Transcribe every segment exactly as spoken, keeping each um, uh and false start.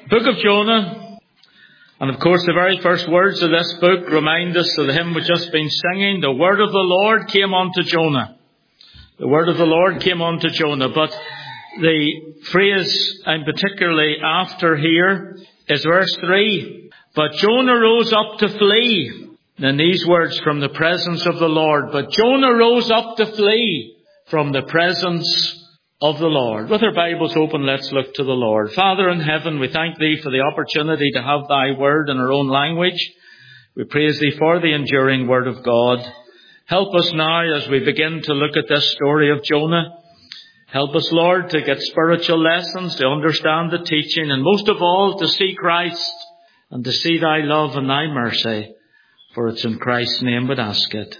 Book of Jonah. And of course the very first words of this book remind us of the hymn we've just been singing. The word of the Lord came unto Jonah. The word of the Lord came unto Jonah. But the phrase I'm particularly after here is verse three. But Jonah rose up to flee. And these words from the presence of the Lord. But Jonah rose up to flee from the presence of the Lord. With our Bibles open, let's look to the Lord. Father in heaven, we thank Thee for the opportunity to have Thy word in our own language. We praise Thee for the enduring word of God. Help us now as we begin to look at this story of Jonah. Help us, Lord, to get spiritual lessons, to understand the teaching, and most of all, to see Christ and to see Thy love and Thy mercy. For it's in Christ's name we ask it.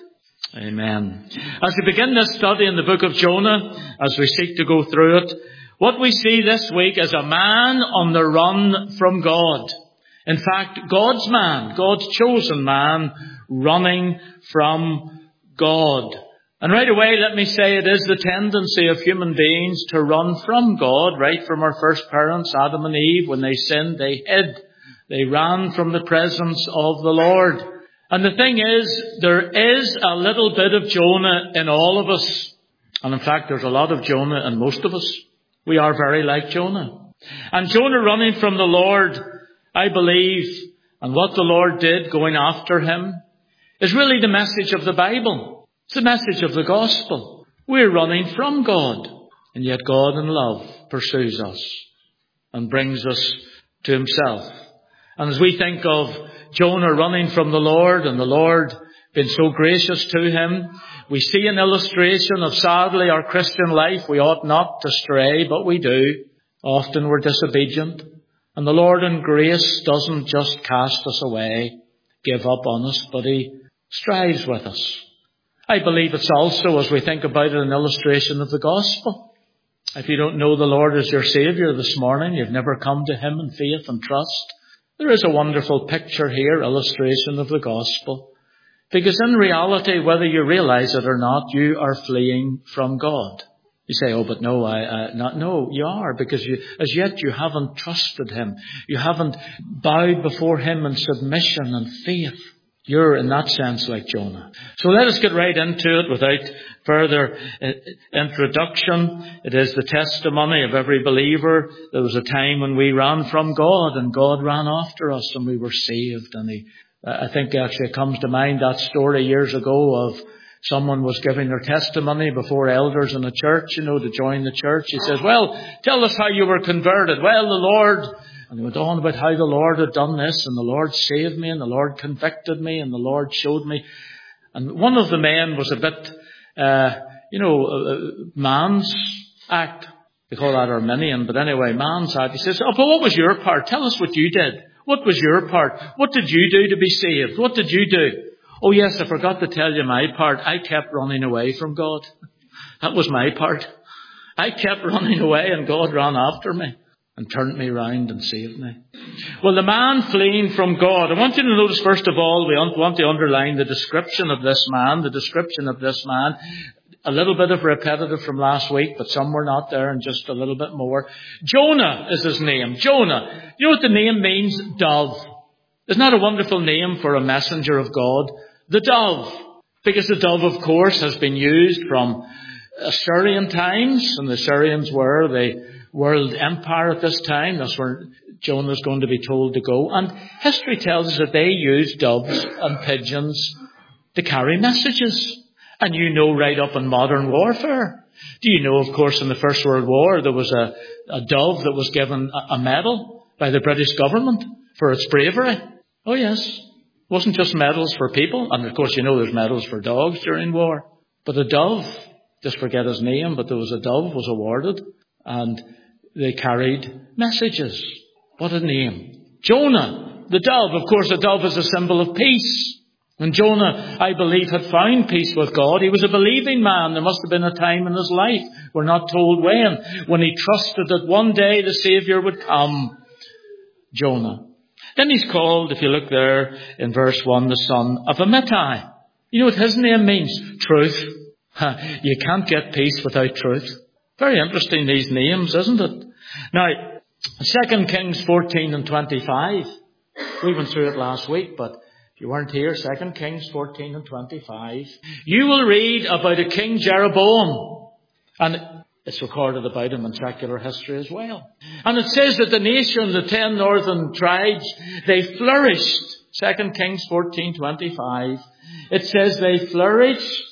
Amen. As we begin this study in the book of Jonah, as we seek to go through it, what we see this week is a man on the run from God. In fact, God's man, God's chosen man, running from God. And right away, let me say it is the tendency of human beings to run from God, right from our first parents, Adam and Eve. When they sinned, they hid. They ran from the presence of the Lord. And the thing is, there is a little bit of Jonah in all of us. And in fact, there's a lot of Jonah in most of us. We are very like Jonah. And Jonah running from the Lord, I believe, and what the Lord did going after him, is really the message of the Bible. It's the message of the gospel. We're running from God. And yet God in love pursues us and brings us to Himself. And as we think of Jonah running from the Lord and the Lord being so gracious to him, we see an illustration of, sadly, our Christian life. We ought not to stray, but we do. Often we're disobedient. And the Lord in grace doesn't just cast us away, give up on us, but He strives with us. I believe it's also, as we think about it, an illustration of the gospel. If you don't know the Lord as your Saviour this morning, you've never come to Him in faith and trust, there is a wonderful picture here, illustration of the gospel. Because in reality, whether you realize it or not, you are fleeing from God. You say, oh, but no, I, I not, no, you are, because you, as yet you haven't trusted Him. You haven't bowed before Him in submission and faith. You're in that sense like Jonah. So let us get right into it without further introduction. It is the testimony of every believer. There was a time when we ran from God and God ran after us and we were saved. And he, I think actually it comes to mind that story years ago of someone was giving their testimony before elders in a church, you know, to join the church. He says, well, tell us how you were converted. Well, the Lord... And they went on about how the Lord had done this, and the Lord saved me, and the Lord convicted me, and the Lord showed me. And one of the men was a bit, uh, you know, uh, man's act. They call that Arminian, but anyway, man's act. He says, oh, but what was your part? Tell us what you did. What was your part? What did you do to be saved? What did you do? Oh yes, I forgot to tell you my part. I kept running away from God. That was my part. I kept running away, and God ran after me and turned me round and saved me. Well, the man fleeing from God. I want you to notice, first of all, we want to underline the description of this man, the description of this man. A little bit of repetitive from last week, but some were not there, and just a little bit more. Jonah is his name. Jonah. You know what the name means? Dove. Isn't that a wonderful name for a messenger of God? The dove. Because the dove, of course, has been used from Assyrian times, and the Assyrians were the world empire at this time. That's where Jonah is going to be told to go. And history tells us that they used doves and pigeons to carry messages. And you know, right up in modern warfare. Do you know, of course, in the First World War, there was a, a dove that was given a, a medal by the British government for its bravery. Oh yes. It wasn't just medals for people. And of course, you know, there's medals for dogs during war. But a dove, just forget his name, but there was a dove was awarded. And they carried messages. What a name. Jonah, the dove. Of course, a dove is a symbol of peace. And Jonah, I believe, had found peace with God. He was a believing man. There must have been a time in his life, we're not told when, when he trusted that one day the Saviour would come. Jonah. Then he's called, if you look there in verse one, the son of Amittai. You know what his name means? Truth. You can't get peace without truth. Very interesting, these names, isn't it? Now, Second Kings fourteen and twenty-five. We went through it last week, but if you weren't here, Second Kings fourteen and twenty-five. You will read about a King Jeroboam. And it's recorded about him in secular history as well. And it says that the nation, the ten northern tribes, they flourished. Second Kings fourteen twenty-five. It says they flourished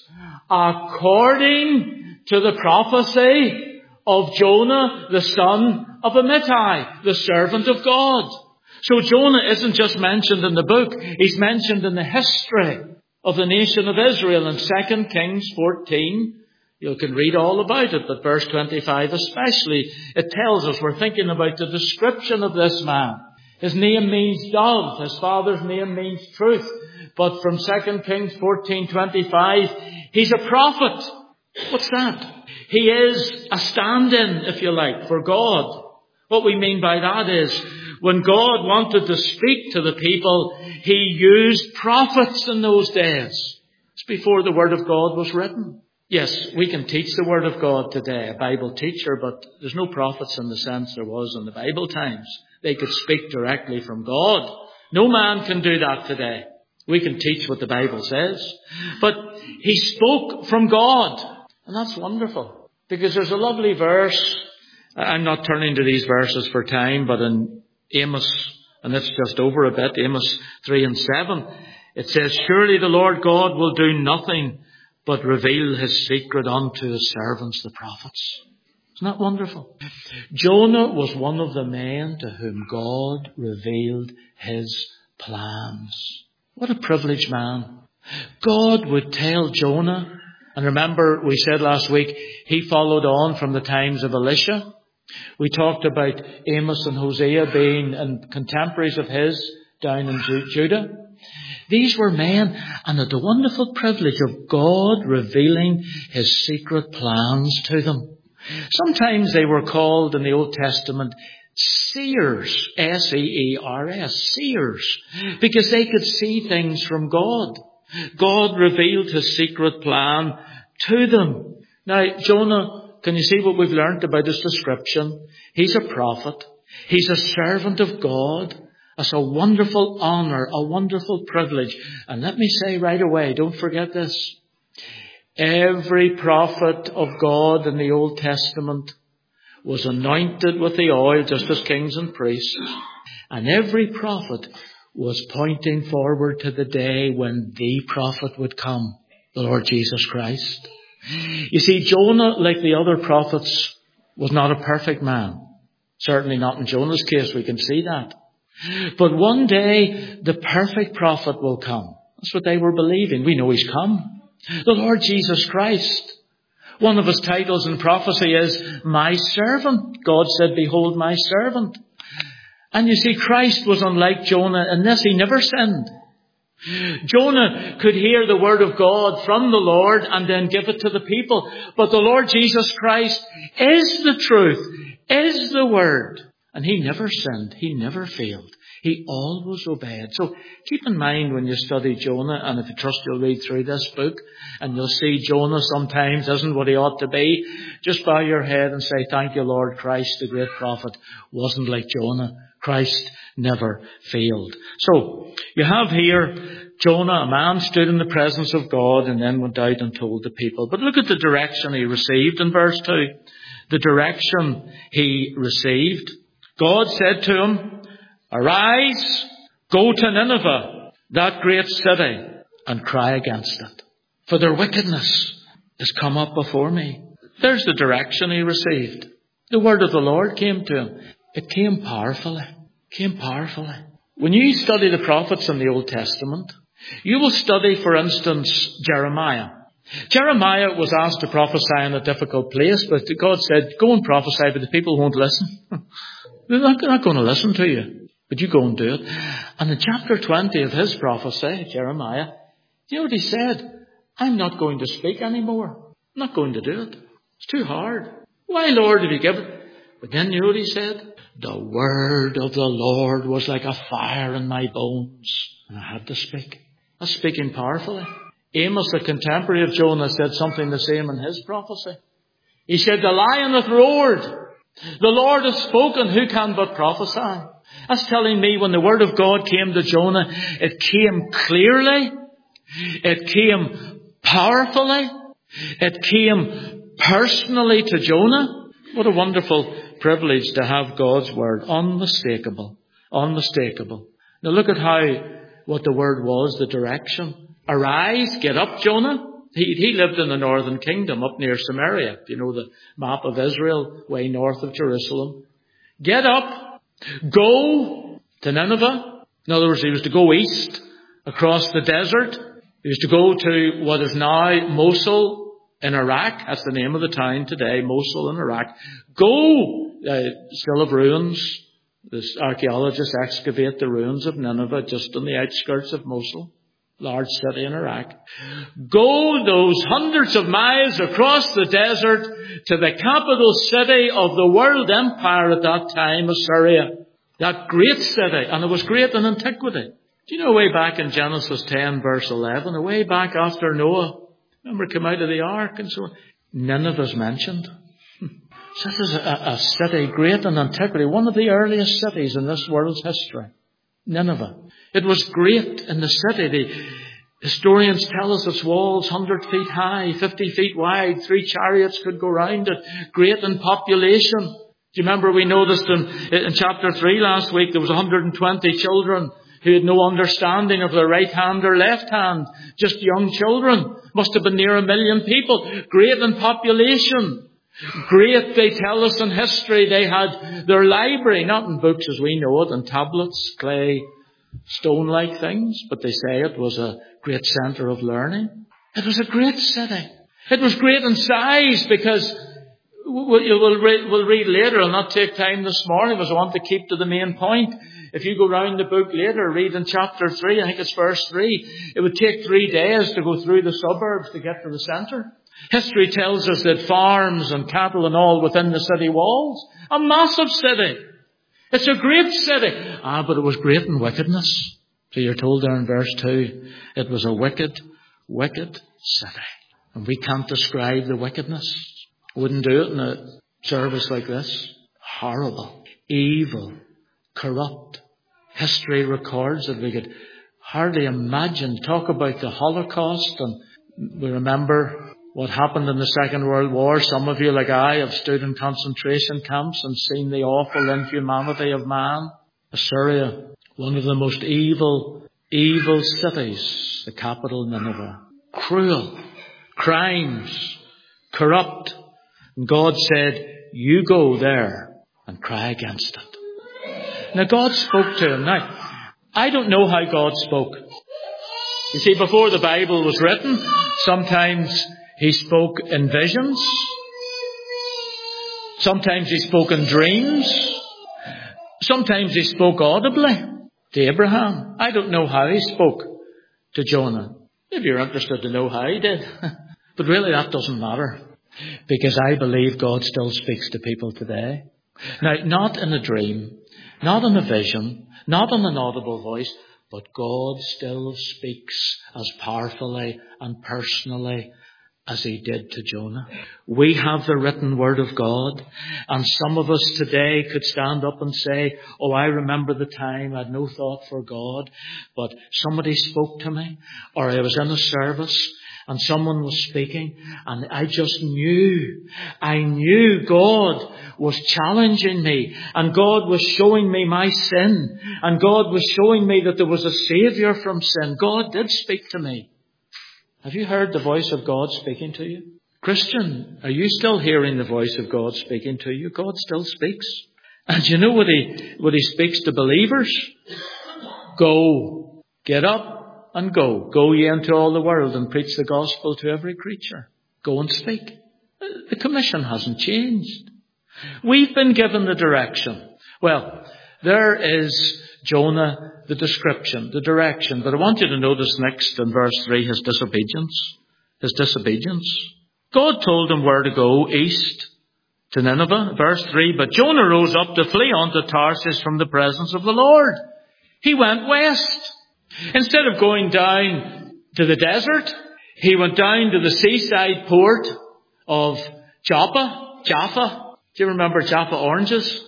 according to the prophecy of Jonah, the son of Amittai, the servant of God. So Jonah isn't just mentioned in the book. He's mentioned in the history of the nation of Israel in Second Kings fourteen. You can read all about it, but verse twenty-five especially, it tells us, we're thinking about the description of this man. His name means dove. His father's name means truth. But from Second Kings fourteen twenty-five, he's a prophet. What's that? He is a stand-in, if you like, for God. What we mean by that is, when God wanted to speak to the people, He used prophets in those days. It's before the Word of God was written. Yes, we can teach the Word of God today, a Bible teacher, but there's no prophets in the sense there was in the Bible times. They could speak directly from God. No man can do that today. We can teach what the Bible says. But he spoke from God. And that's wonderful. Because there's a lovely verse. I'm not turning to these verses for time, but in Amos, and it's just over a bit, Amos three and seven, it says, surely the Lord God will do nothing but reveal His secret unto His servants, the prophets. Isn't that wonderful? Jonah was one of the men to whom God revealed His plans. What a privileged man. God would tell Jonah, and remember we said last week, he followed on from the times of Elisha. We talked about Amos and Hosea being and contemporaries of his down in Judah. These were men, and had the wonderful privilege of God revealing His secret plans to them. Sometimes they were called in the Old Testament seers, S E E R S, seers, because they could see things from God. God revealed His secret plan to them. Now, Jonah, can you see what we've learnt about his description? He's a prophet. He's a servant of God. That's a wonderful honour, a wonderful privilege. And let me say right away, don't forget this. Every prophet of God in the Old Testament was anointed with the oil, just as kings and priests. And every prophet was pointing forward to the day when the prophet would come, the Lord Jesus Christ. You see, Jonah, like the other prophets, was not a perfect man. Certainly not in Jonah's case, we can see that. But one day, the perfect prophet will come. That's what they were believing. We know He's come. The Lord Jesus Christ. One of His titles in prophecy is, my servant. God said, behold my servant. And you see, Christ was unlike Jonah in this. He never sinned. Jonah could hear the word of God from the Lord and then give it to the people. But the Lord Jesus Christ is the truth, is the word. And He never sinned. He never failed. He always obeyed. So keep in mind when you study Jonah, and if you trust you'll read through this book, and you'll see Jonah sometimes isn't what he ought to be, just bow your head and say, thank you, Lord. Christ, the great prophet, wasn't like Jonah. Christ never failed. So you have here Jonah, a man stood in the presence of God and then went out and told the people. But look at the direction he received in verse two. The direction he received. God said to him, arise, go to Nineveh, that great city, and cry against it. For their wickedness has come up before me. There's the direction he received. The word of the Lord came to him. It came powerfully. Came powerfully. When you study the prophets in the Old Testament, you will study, for instance, Jeremiah. Jeremiah was asked to prophesy in a difficult place, but God said, go and prophesy, but the people won't listen. They're not, they're not going to listen to you, but you go and do it. And in chapter twenty of his prophecy, Jeremiah, you know what he said? I'm not going to speak anymore. I'm not going to do it. It's too hard. Why, Lord, have you given it? But then you know what he said? The word of the Lord was like a fire in my bones. And I had to speak. That's speaking powerfully. Amos, the contemporary of Jonah, said something the same in his prophecy. He said, the lion hath roared. The Lord has spoken, who can but prophesy? That's telling me when the word of God came to Jonah, it came clearly, it came powerfully, it came personally to Jonah. What a wonderful privilege to have God's word. Unmistakable. Unmistakable. Now look at how, what the word was, the direction. Arise, get up, Jonah. He, he lived in the northern kingdom up near Samaria. If you know the map of Israel, way north of Jerusalem. Get up, go to Nineveh. In other words, he was to go east across the desert. He was to go to what is now Mosul in Iraq. That's the name of the town today, Mosul in Iraq. Go, uh, still of ruins. The archaeologists excavate the ruins of Nineveh just on the outskirts of Mosul, large city in Iraq. Go those hundreds of miles across the desert to the capital city of the world empire at that time, Assyria. That great city, and it was great in antiquity. Do you know way back in Genesis ten verse eleven, way back after Noah, remember, came out of the ark and so on, Nineveh's mentioned. So this is a, a city great in antiquity, one of the earliest cities in this world's history. Nineveh. It was great in the city. The historians tell us its walls one hundred feet high, fifty feet wide, three chariots could go round it. Great in population. Do you remember we noticed in, in chapter three last week there was one hundred twenty children who had no understanding of their right hand or left hand. Just young children. Must have been near a million people. Great in population. Great, they tell us in history, they had their library, not in books as we know it, in tablets, clay, stone-like things, but they say it was a great centre of learning. It was a great city. It was great in size because we'll, we'll, read, we'll read later. I'll not take time this morning because I want to keep to the main point. If you go round the book later, read in chapter three, I think it's verse three, it would take three days to go through the suburbs to get to the centre. History tells us that farms and cattle and all within the city walls. A massive city. It's a great city. Ah, but it was great in wickedness. So you're told there in verse two, it was a wicked, wicked city. And we can't describe the wickedness. Wouldn't do it in a service like this. Horrible, evil, corrupt. History records that we could hardly imagine. Talk about the Holocaust, and we remember what happened in the Second World War. Some of you, like I, have stood in concentration camps and seen the awful inhumanity of man. Assyria, one of the most evil, evil cities, the capital Nineveh. Cruel, crimes, corrupt. And God said, you go there and cry against it. Now God spoke to him. Now, I don't know how God spoke. You see, before the Bible was written, sometimes He spoke in visions. Sometimes He spoke in dreams. Sometimes He spoke audibly to Abraham. I don't know how He spoke to Jonah. Maybe you're interested to know how He did. But really that doesn't matter. Because I believe God still speaks to people today. Now, not in a dream, not in a vision, not in an audible voice, but God still speaks as powerfully and personally as He did to Jonah. We have the written word of God, and some of us today could stand up and say, oh, I remember the time I had no thought for God, but somebody spoke to me, or I was in a service and someone was speaking, and I just knew, I knew God was challenging me, and God was showing me my sin, and God was showing me that there was a Saviour from sin. God did speak to me. Have you heard the voice of God speaking to you? Christian, are you still hearing the voice of God speaking to you? God still speaks. And you know what He, what He speaks to believers? Go, get up and go. Go ye into all the world and preach the gospel to every creature. Go and speak. The commission hasn't changed. We've been given the direction. Well, there is Jonah, the description, the direction. But I want you to notice next in verse three, his disobedience. His disobedience. God told him where to go, east to Nineveh. Verse three, but Jonah rose up to flee unto Tarshish from the presence of the Lord. He went west. Instead of going down to the desert, he went down to the seaside port of Joppa, Jaffa. Do you remember Jaffa oranges?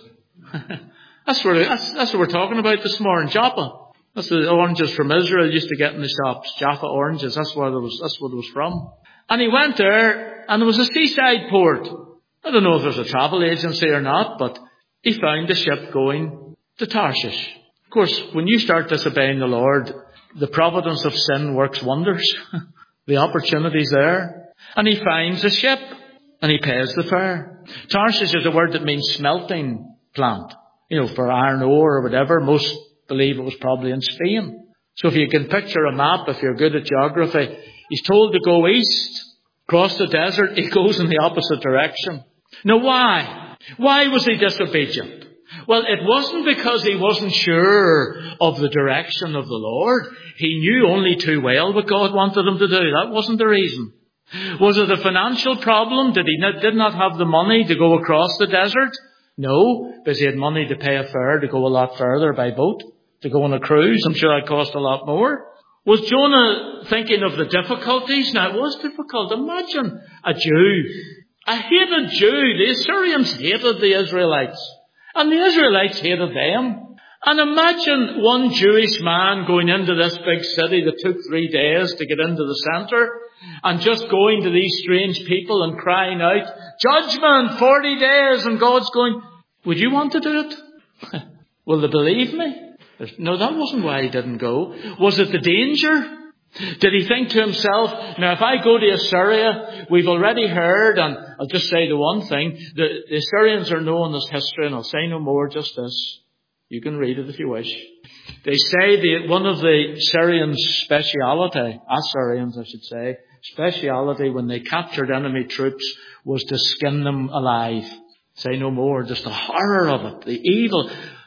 that's, what, that's, that's what we're talking about this morning, Jaffa. That's the oranges from Israel used to get in the shops. Jaffa oranges, that's where it was, that's what it was from. And he went there, and there was a seaside port. I don't know if there's a travel agency or not, but he found a ship going to Tarshish. Of course, when you start disobeying the Lord, the providence of sin works wonders. The opportunity's there. And he finds a ship, and he pays the fare. Tarshish is a word that means smelting plant. You know, for iron ore or whatever. Most believe it was probably in Spain. So if you can picture a map, if you're good at geography, he's told to go east, cross the desert. He goes in the opposite direction. Now why? Why was he disobedient? Well, it wasn't because he wasn't sure of the direction of the Lord. He knew only too well what God wanted him to do. That wasn't the reason. Was it a financial problem? Did he not, did not have the money to go across the desert? No, because he had money to pay a fare to go a lot further by boat, to go on a cruise. I'm sure that cost a lot more. Was Jonah thinking of the difficulties? Now, it was difficult. Imagine a Jew, a hated Jew. The Assyrians hated the Israelites, and the Israelites hated them. And imagine one Jewish man going into this big city that took three days to get into the centre, and just going to these strange people and crying out, judgment, forty days, and God's going, would you want to do it? Will they believe me? No, that wasn't why he didn't go. Was it the danger? Did he think to himself, now if I go to Assyria, we've already heard, and I'll just say the one thing, the, the Assyrians are known as history, and I'll say no more, just this. You can read it if you wish. They say that one of the Syrians' speciality, Assyrians I should say, speciality when they captured enemy troops was to skin them alive. Say no more, just the horror of it, the evil.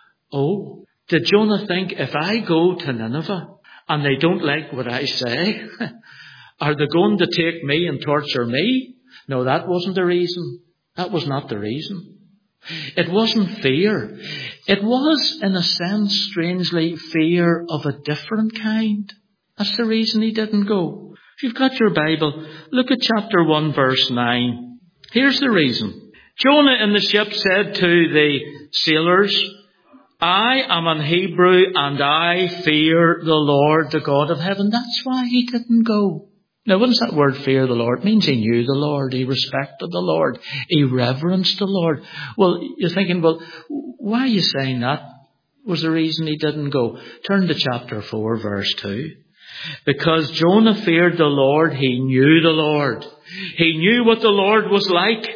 Oh, did Jonah think, if I go to Nineveh and they don't like what I say, are they going to take me and torture me? No, that wasn't the reason. That was not the reason. It wasn't fear. It was, in a sense, strangely, fear of a different kind. That's the reason he didn't go. If you've got your Bible, look at chapter one, verse nine. Here's the reason. Jonah in the ship said to the sailors, I am an Hebrew and I fear the Lord, the God of heaven. That's why he didn't go. Now, what does that word fear the Lord? It means he knew the Lord. He respected the Lord. He reverenced the Lord. Well, you're thinking, well, why are you saying that? Was the reason he didn't go? Turn to chapter four, verse two. Because Jonah feared the Lord, he knew the Lord. He knew what the Lord was like.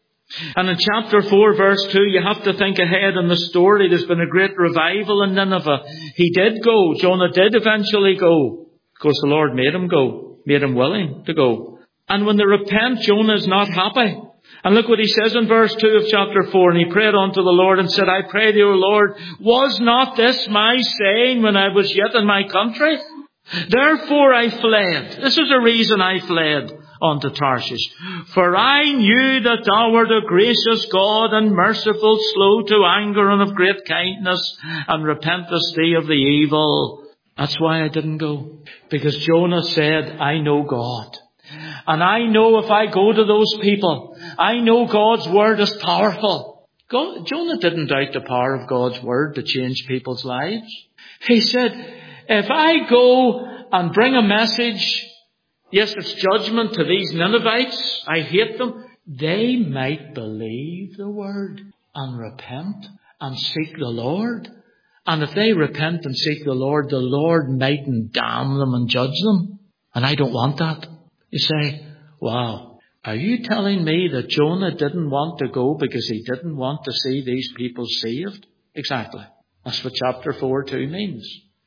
And in chapter four, verse two, you have to think ahead in the story. There's been a great revival in Nineveh. He did go. Jonah did eventually go. Of course, the Lord made him go. Made him willing to go. And when they repent, Jonah is not happy. And look what he says in verse two of chapter four. And he prayed unto the Lord and said, I pray thee, O Lord, was not this my saying when I was yet in my country? Therefore I fled. This is the reason I fled unto Tarshish. For I knew that thou wert a gracious God and merciful, slow to anger and of great kindness, and repentest thee of the evil. That's why I didn't go. Because Jonah said, I know God. And I know if I go to those people, I know God's word is powerful. God, Jonah didn't doubt the power of God's word to change people's lives. He said, if I go and bring a message, yes, it's judgment to these Ninevites, I hate them, they might believe the word and repent and seek the Lord. And if they repent and seek the Lord, the Lord mightn't damn them and judge them. And I don't want that. You say, wow, are you telling me that Jonah didn't want to go because he didn't want to see these people saved? Exactly. That's what chapter four two means.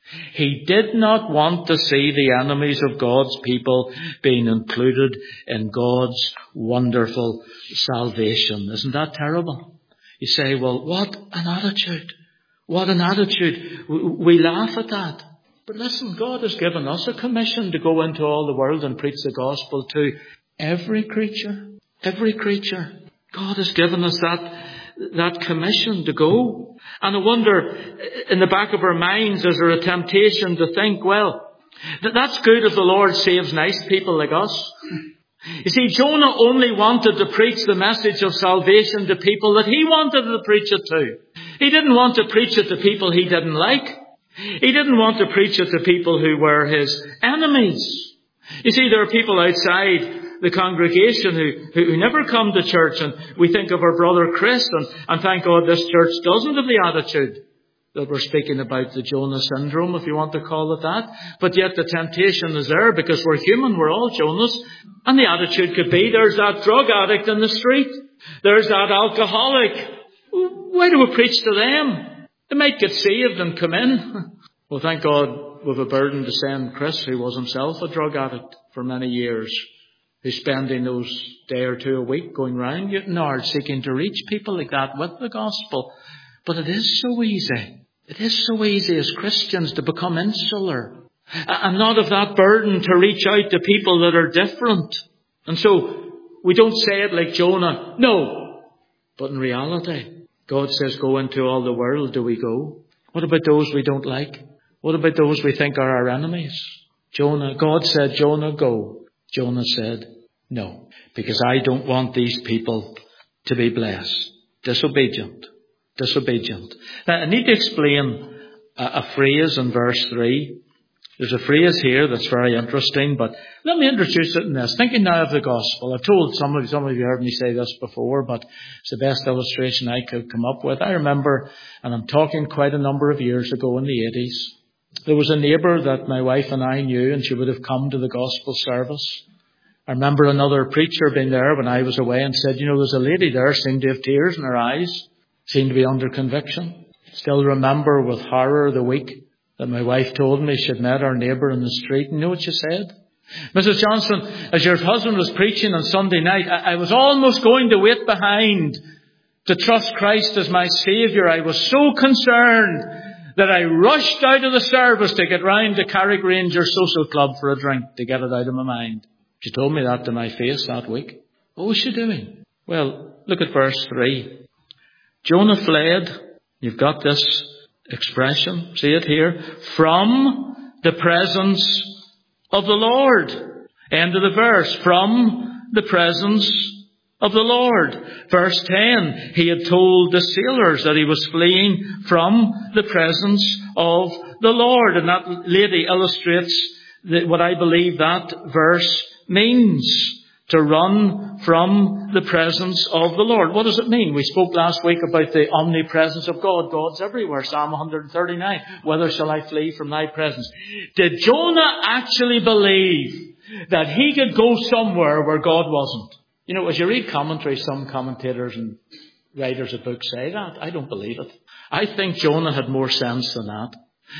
He did not want to see the enemies of God's people being included in God's wonderful salvation. Isn't that terrible? You say, well, what an attitude. What an attitude. We laugh at that. But listen, God has given us a commission to go into all the world and preach the gospel to every creature. Every creature. God has given us that, that commission to go. And I wonder, in the back of our minds, is there a temptation to think, well, that that's good if the Lord saves nice people like us. You see, Jonah only wanted to preach the message of salvation to people that he wanted to preach it to. He didn't want to preach it to people he didn't like. He didn't want to preach it to people who were his enemies. You see, there are people outside the congregation who, who, who never come to church, and we think of our brother Chris, and, and thank God this church doesn't have the attitude that we're speaking about, the Jonah syndrome, if you want to call it that. But yet the temptation is there because we're human, we're all Jonahs. And the attitude could be, there's that drug addict in the street. There's that alcoholic. Why do we preach to them? They might get saved and come in. Well, thank God we've a burden to send Chris, who was himself a drug addict for many years, who's spending those day or two a week going round Newtownards seeking to reach people like that with the gospel. But it is so easy. It is so easy as Christians to become insular and not have that burden to reach out to people that are different. And so we don't say it like Jonah, no. But in reality, God says, go into all the world. Do we go? What about those we don't like? What about those we think are our enemies? Jonah, God said, Jonah, go. Jonah said, no, because I don't want these people to be blessed. Disobedient. Disobedient. Now, I need to explain a, a phrase in verse three. There's a phrase here that's very interesting, but let me introduce it in this. Thinking now of the gospel. I've told some of you, some of you heard me say this before, but it's the best illustration I could come up with. I remember, and I'm talking quite a number of years ago in the eighties, there was a neighbour that my wife and I knew, and she would have come to the gospel service. I remember another preacher being there when I was away and said, you know, there's a lady there, seemed to have tears in her eyes, seemed to be under conviction. Still remember with horror the week that my wife told me she'd met our neighbour in the street. And you know what she said? Missus Johnson, as your husband was preaching on Sunday night, I, I was almost going to wait behind to trust Christ as my Saviour. I was so concerned that I rushed out of the service to get round to Carrick Rangers Social Club for a drink to get it out of my mind. She told me that to my face that week. What was she doing? Well, look at verse three. Jonah fled. You've got this expression. See it here. From the presence of the Lord. End of the verse. From the presence of the Lord. Verse ten. He had told the sailors that he was fleeing from the presence of the Lord. And that lady illustrates that what I believe that verse means. To run from the presence of the Lord. What does it mean? We spoke last week about the omnipresence of God. God's everywhere. Psalm one thirty-nine. Whither shall I flee from thy presence? Did Jonah actually believe that he could go somewhere where God wasn't? You know, as you read commentary, some commentators and writers of books say that. I don't believe it. I think Jonah had more sense than that.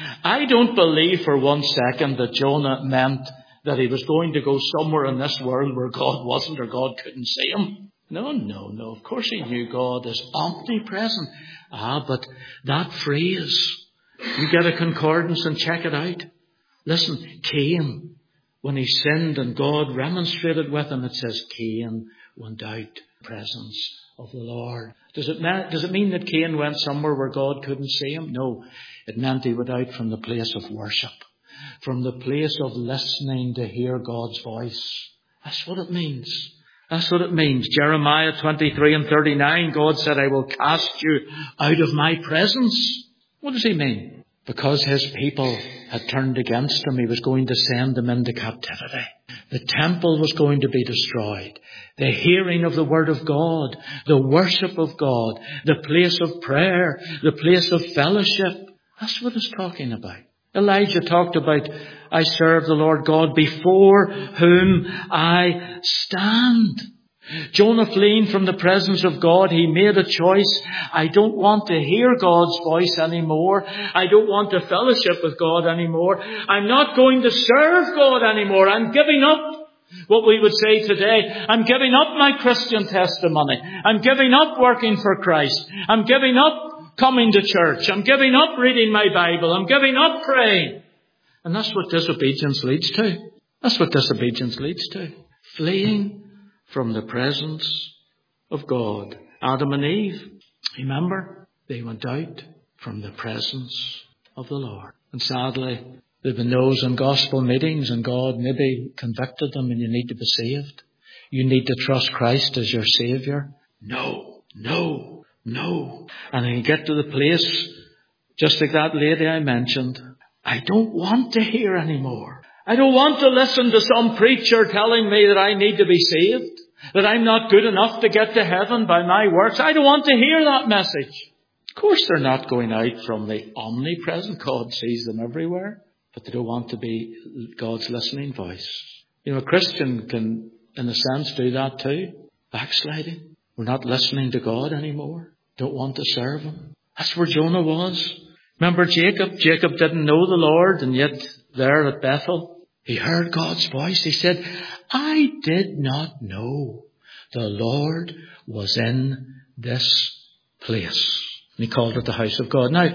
I don't believe for one second that Jonah meant that he was going to go somewhere in this world where God wasn't or God couldn't see him. No, no, no. Of course he knew God is omnipresent. Ah, but that phrase, you get a concordance and check it out. Listen, Cain, when he sinned and God remonstrated with him, it says Cain went out in the presence of the Lord. Does it, does it mean that Cain went somewhere where God couldn't see him? No, it meant he went out from the place of worship. From the place of listening to hear God's voice. That's what it means. That's what it means. Jeremiah twenty-three and thirty-nine, God said, I will cast you out of my presence. What does he mean? Because his people had turned against him, he was going to send them into captivity. The temple was going to be destroyed. The hearing of the word of God, the worship of God, the place of prayer, the place of fellowship. That's what it's talking about. Elijah talked about, I serve the Lord God before whom I stand. Jonah fleeing from the presence of God, he made a choice. I don't want to hear God's voice anymore. I don't want to fellowship with God anymore. I'm not going to serve God anymore. I'm giving up what we would say today. I'm giving up my Christian testimony. I'm giving up working for Christ. I'm giving up coming to church. I'm giving up reading my Bible. I'm giving up praying. And that's what disobedience leads to. That's what disobedience leads to. Fleeing from the presence of God. Adam and Eve, remember, they went out from the presence of the Lord. And sadly, there have been those in gospel meetings and God maybe convicted them and you need to be saved. You need to trust Christ as your Saviour. No, no, no. And then you get to the place, just like that lady I mentioned, I don't want to hear anymore. I don't want to listen to some preacher telling me that I need to be saved, that I'm not good enough to get to heaven by my works. I don't want to hear that message. Of course they're not going out from the omnipresent. God sees them everywhere. But they don't want to be God's listening voice. You know, a Christian can, in a sense, do that too. Backsliding. We're not listening to God anymore. Don't want to serve Him. That's where Jonah was. Remember Jacob? Jacob didn't know the Lord, and yet there at Bethel, he heard God's voice. He said, I did not know the Lord was in this place. And he called it the house of God. Now,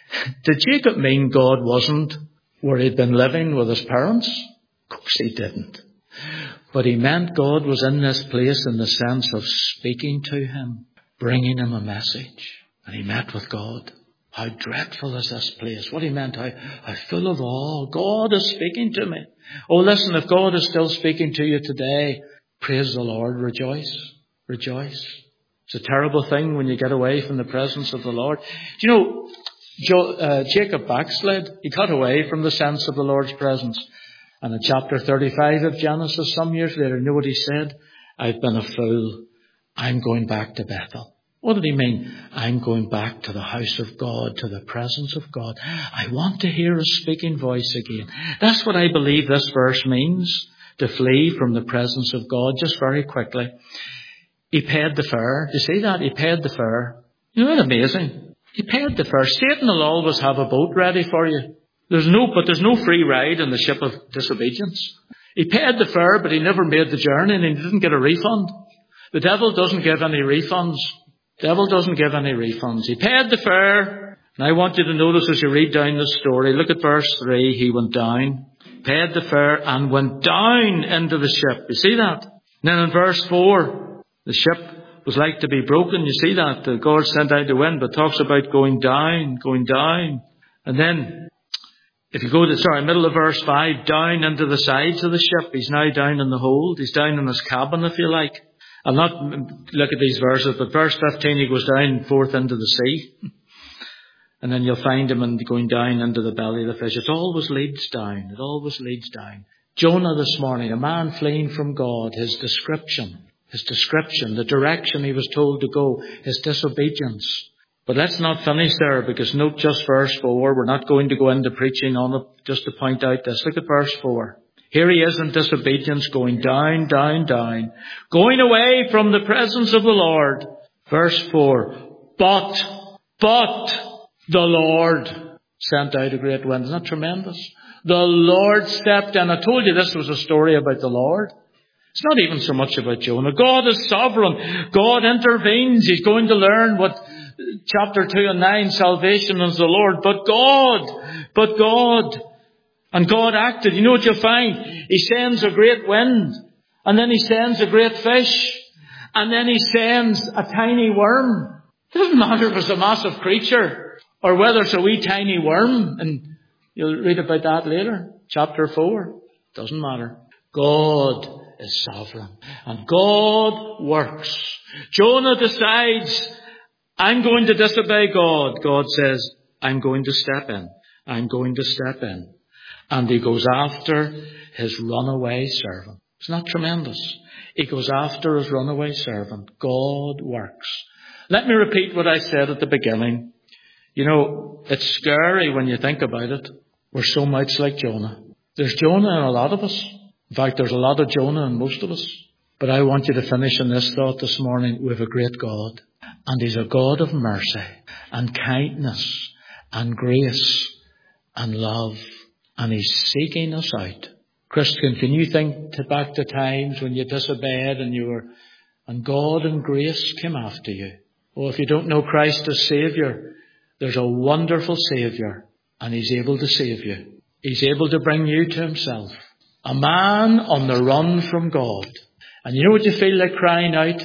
did Jacob mean God wasn't where he'd been living with his parents? Of course he didn't. But he meant God was in this place in the sense of speaking to him, bringing him a message. And he met with God. How dreadful is this place? What he meant, how, how full of awe. God is speaking to me. Oh, listen, if God is still speaking to you today, praise the Lord, rejoice, rejoice. It's a terrible thing when you get away from the presence of the Lord. Do you know, Jo, uh, Jacob backslid. He got away from the sense of the Lord's presence. And in chapter thirty-five of Genesis, some years later, you know what he said? I've been a fool. I'm going back to Bethel. What did he mean? I'm going back to the house of God, to the presence of God. I want to hear His speaking voice again. That's what I believe this verse means, to flee from the presence of God. Just very quickly. He paid the fare. Do you see that? He paid the fare. You know, that's amazing. He paid the fare. Satan will always have a boat ready for you. There's no, but there's no free ride in the ship of disobedience. He paid the fare, but he never made the journey and he didn't get a refund. The devil doesn't give any refunds. The devil doesn't give any refunds. He paid the fare. And I want you to notice as you read down the story, look at verse three. He went down, paid the fare and went down into the ship. You see that? And then in verse four, the ship was like to be broken. You see that? The God sent out the wind, but talks about going down, going down. And then, if you go to, sorry, middle of verse five, down into the sides of the ship. He's now down in the hold. He's down in his cabin, if you like. I'll not look at these verses, but verse fifteen, he goes down forth into the sea. And then you'll find him in going down into the belly of the fish. It always leads down. It always leads down. Jonah this morning, a man fleeing from God, his description. His description, the direction he was told to go, his disobedience. But let's not finish there, because note just verse four. We're not going to go into preaching on it, just to point out this. Look at verse four. Here he is in disobedience, going down, down, down, going away from the presence of the Lord. Verse four. But, but the Lord sent out a great wind. Isn't that tremendous? The Lord stepped in. I told you this was a story about the Lord. It's not even so much about Jonah. God is sovereign. God intervenes. He's going to learn what chapter two and nine, salvation is the Lord. But God, but God, and God acted. You know what you'll find? He sends a great wind, and then He sends a great fish, and then He sends a tiny worm. It doesn't matter if it's a massive creature, or whether it's a wee tiny worm, and you'll read about that later. Chapter four. Doesn't matter. God is sovereign. And God works. Jonah decides, I'm going to disobey God. God says, I'm going to step in. I'm going to step in. And He goes after his runaway servant. Isn't that tremendous? He goes after his runaway servant. God works. Let me repeat what I said at the beginning. You know, it's scary when you think about it. We're so much like Jonah. There's Jonah in a lot of us. In fact, there's a lot of Jonah in most of us. But I want you to finish in this thought this morning. We have a great God. And He's a God of mercy and kindness and grace and love. And He's seeking us out. Christian, can you think to back to times when you disobeyed and you were, and God in grace came after you? Well, if you don't know Christ as Saviour, there's a wonderful Saviour, and He's able to save you. He's able to bring you to Himself. A man on the run from God. And you know what you feel like crying out?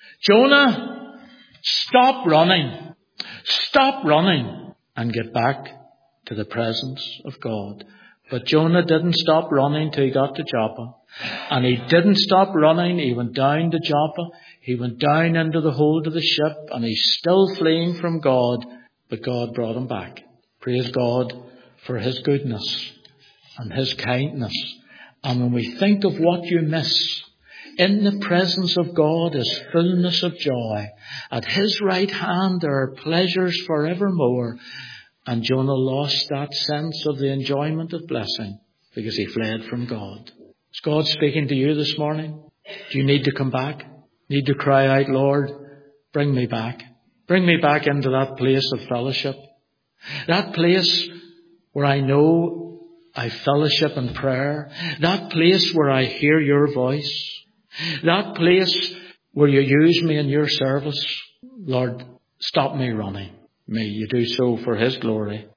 Jonah, stop running. Stop running and get back to the presence of God. But Jonah didn't stop running till he got to Joppa. And he didn't stop running. He went down to Joppa. He went down into the hold of the ship. And he's still fleeing from God. But God brought him back. Praise God for his goodness and his kindness. And when we think of what you miss, in the presence of God is fullness of joy. At his right hand there are pleasures forevermore. And Jonah lost that sense of the enjoyment of blessing because he fled from God. Is God speaking to you this morning? Do you need to come back? Need to cry out, Lord, bring me back. Bring me back into that place of fellowship. That place where I know I fellowship in prayer. That place where I hear your voice. That place where you use me in your service. Lord, stop me running. May you do so for his glory.